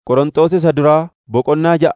Qorontos isa duraa boqonnaa 6.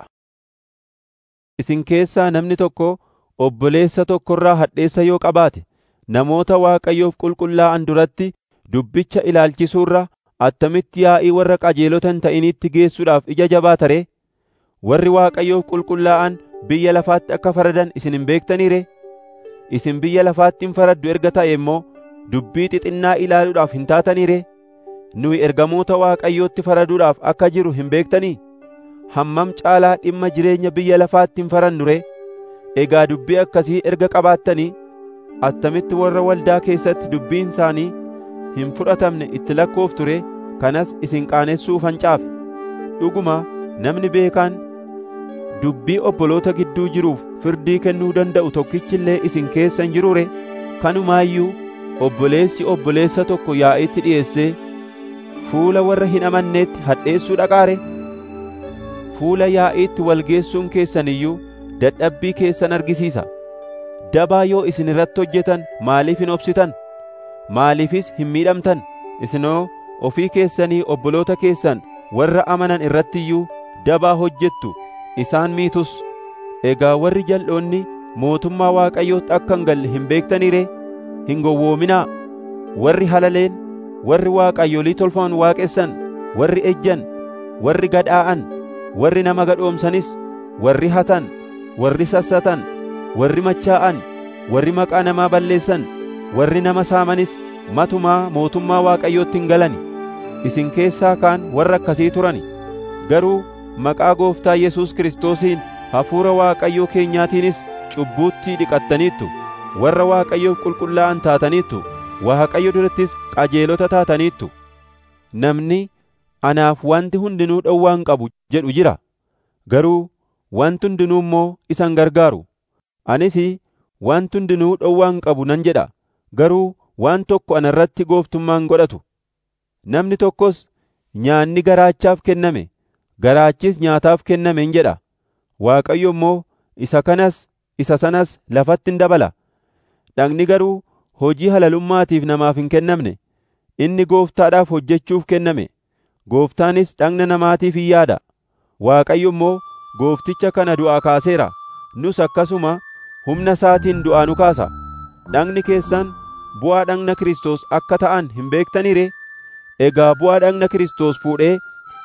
Isin keessaa namni tokko obboleessa tokko irraa hadheessa yoo qabaate, namoota Waaqayyoof qulqullaa'an duratti dubbicha ilaalchisuurra attamitti yaa'ii warra qajeelota hin ta'iniitti geessuudhaaf ija jabaata ree? Warri Waaqayyoof qulqullaa'an biyya lafaatti akka faradan isin hin beektanii ree? Isin biyya lafaatti hin faraddu erga ta'e immoo dubbii xixinnaa ilaaluudhaaf hin taatanii ree? Nuyi ergamoota Waaqayyootti faraduudhaaf akka jiru hin beektanii? Hammam caalaa dhimma jireenya biyya lafaatti hin farannu ree? Egaa dubbii akkasii erga qabaattanii attamitti warra waldaa keessatti dubbiin isaanii hin fudhatamne itti lakkooftu ree? Kanas isin qaanessuu fancaafe. Dhuguma namni beekaan dubbii obboloota gidduu jiruuf firdii kennuu danda'u tokkichi illee isin keessa hin jiruu ree? Kanumaayyuu obboleessi obboleessa tokko yaa'iitti dhi'eessee fuula warra hin amanneetti hadheessuu dhaqaa ree? Fuula yaa'iitti wal geessuun keessan iyyuu dadhabbii keessan argisiisa. Dabaa yoo isin irratti hojjetan maaliif hin obsitan? Maaliifis hin miidhamtan? Isinoo ofii keessanii obboloota keessan warra amanan irratti iyyuu dabaa hojjettu, isaan miitus. Egaa warri jal'oonni mootummaa Waaqayyootti akka hin galle hin beektanii ree? Hin gowwoominaa. Warri halaleen, warri waaqayyolii tolfaman waaqessan, warri ejjan, warri gadhaa'an, warri nama gadhoomsanis, warri hatan, warri sassatan, warri machaa'an, warri maqaa namaa balleessan, warri nama saamanis matumaa mootummaa Waaqayyootti hin galani. Isin keessaa kaan warra akkasii turani. Garuu maqaa Gooftaa Yesuus Kiristoosiin Hafuura Waaqayyoo keenyaatiinis cubbuutti dhiqattaniittu. Warra Waaqayyoof qulqullaa'an taataniittu. Waaqayyo durattis qajeelota taataniittu. Namni anaaf wanti hundinuu dhowwaan qabu jedhu jira. Garuu wanti hundinuu immoo isa hin gargaaru. Anis wanti hundinuu dhowwaan qabu nan jedha. Garuu waan tokko ana irratti gooftummaan godhatu. Namni tokkos nyaanni garaachaaf kenname, garaachis nyaataaf kenname hin jedha. Waaqayyo immoo isa kanas isa sanas lafatti hin dabala. Dhagni garuu hojii halalummaatiif namaaf hin kennamne. Inni Gooftaadhaaf hojjechuuf kenname. Gooftaanis dhagna namaatiif hin yaada. Waaqayyo immoo Goofticha kana du'aa kaaseera. Nus akkasuma humna isaatiin du'aa nu kaasa. Dhagni keessan bu'aa dhagna Kiristoos akka ta'an hin beektanii ree? Egaa bu'aa dhagna Kiristoos fuudhee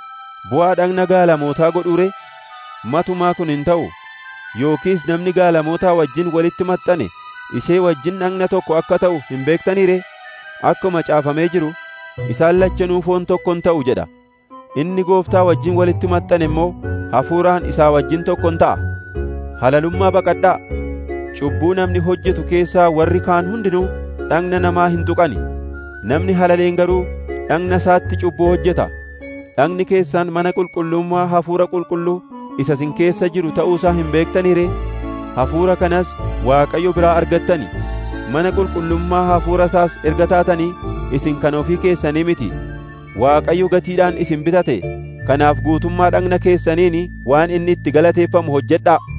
bu'aa dhagna gaalamootaa godhuu ree? Matumaa kun hin ta'u. Yookiis namni gaalamootaa wajjin walitti maxxane ishee wajjin dhagna tokko akka ta'u hin beektanii ree? Akkuma caafamee jiru, isaan lachanuu foon tokkon ta'u jedha. Inni Gooftaa wajjin walitti maxxane immoo hafuuraan isaa wajjin tokkon ta'a. Halalummaa baqadhaa. Cubbuu namni hojjetu keessaa warri kaan hundinuu dhagna namaa hin tuqani. Namni halaleen garuu dhagna isaatti cubbuu hojjeta. Dhagni keessan mana qulqullummaa hafuura qulqulluu isa isin keessa jiru ta'uusaa hin beektanii ree? Hafuura kanas Waaqayyo biraa argattani. Mana qulqullummaa hafuura isaas erga taatanii isin kan ofii keessanii miti. Waaqayyo gatiidhaan isin bitate. Kanaaf guutummaa dhagna keessaniin waan inni itti galateeffamu hojjedhaa.